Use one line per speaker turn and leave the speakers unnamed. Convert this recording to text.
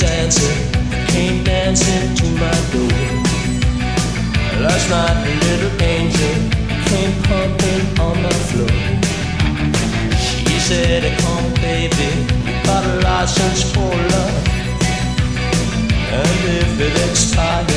dancer came dancing to my door. Last night a little angel came pumping on my floor. She said, come baby, you got a license for love, and if it expires